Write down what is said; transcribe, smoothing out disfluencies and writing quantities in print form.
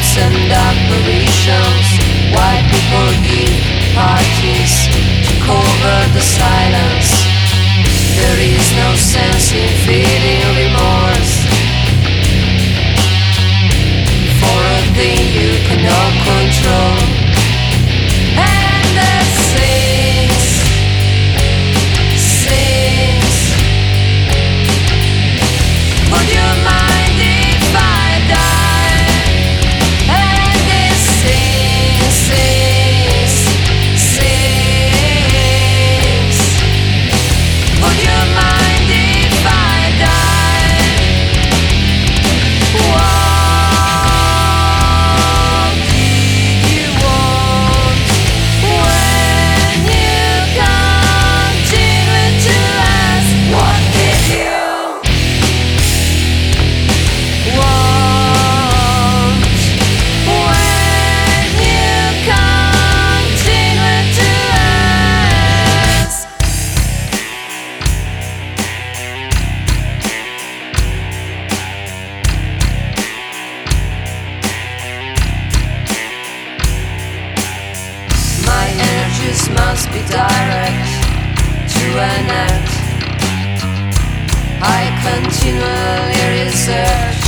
and apparitions. White people give parties to cover the silence. There is no sense in feeling remorse for a thing you cannot control. And that sings. Would you mind if I die? And this sings. Would you mind if I die? What did you want when you continued to ask? What did you want when you continued to ask? My energies must be direct to an end. I continually research